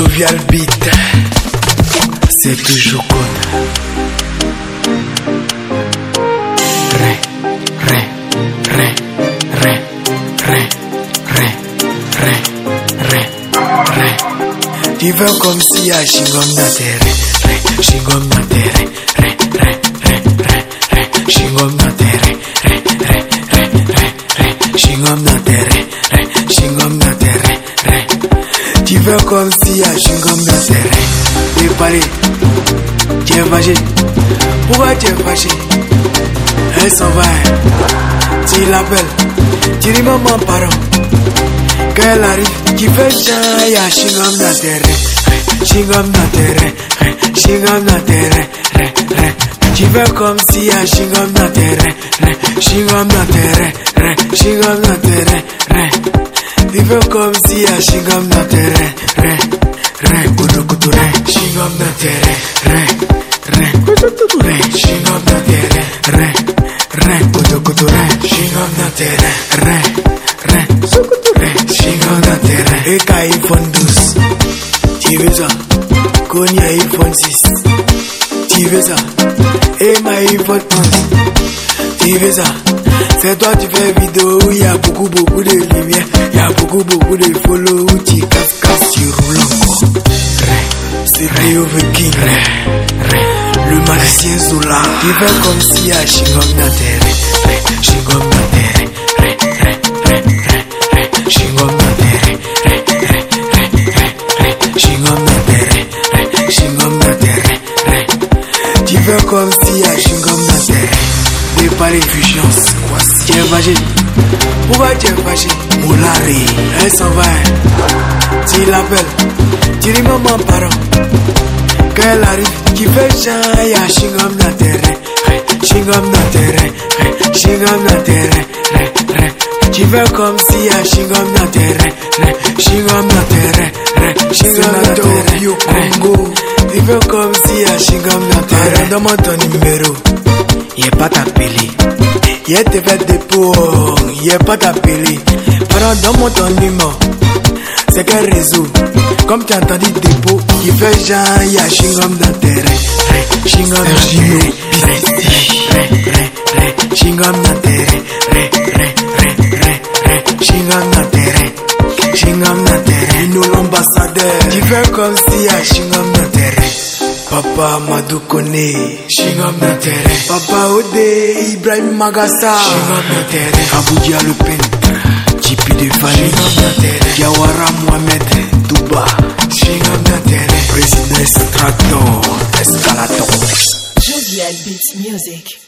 Jovial Beat, c'est toujours con. Tu veux comme si à Shingom na terre, Shingom na terre, Shingom na terre, Shingom na terre, Shingom na terre. Tu veux comme si à Shingom na terre. Et parler, tu es fâché. Pourquoi tu es fâché? Elle s'en va, tu l'appelles, tu dis maman pardon. Quand elle arrive, tu fais chien, y'a Shingom na terre, Shingom na terre, Shingom na terre. Tu fais comme si y'a Shingom na terre, Shingom na terre, Shingom na terre. Tu fais comme si y'a Shingom na terre, Shingom na terre, Shingom na terre, Shingom na terre, Shingom na terre. Et qu'à iPhone 12, tu veux ça? Connu iPhone 6, tu veux ça? Et ma iPhone 11, tu veux ça? C'est toi tu fais vidéo où il y a beaucoup de lumière, il y a beaucoup de follow où tu casses, tu roules encore. C'est Rio King, le magicien Zola. Tu fais comme si à Shingom na terre, Shingom na terre, Shingom na terre, Shingom na terre, Shingom na terre. Tu fais comme si à Shingom na terre. Dépaler fusions, tu es fâché. Pourquoi tu es fâché? Moulari, elle s'en va. Tu l'appelles, tu dis maman pardon. Quand elle arrive, tu fais chien, y'a Shingom na terre, Shingom na terre, Shingom na terre. Tu fais comme si y'a Shingom na terre, Shingom na terre, Shingom na terre. Tu fais comme si y'a Shingom na terre. Donne-moi ton numéro, y'a pas t'appeler. Y'a te fait des pots, y'a pas t'appeler. Pardon, donne-moi ton numéro. C'est quel réseau? Comme tu as entendu dépôt, il fait genre, y'a Shingom na terre, Shingom na terre, Shingom na terre, Shingom na terre, Shingom na terre. Nous l'ambassadeur, tu fais comme si y'a Shingom na terre. Papa Madou Kone, Shingom na terre. Papa Ode, Ibrahim Magassa, Shingom na terre. Aboudia le peintre, Tipi de Fali, Shingom na terre. Diawara Mohamed, Touba, Shingom na terre. Président Straton, Escalator. Jovial Beats Music.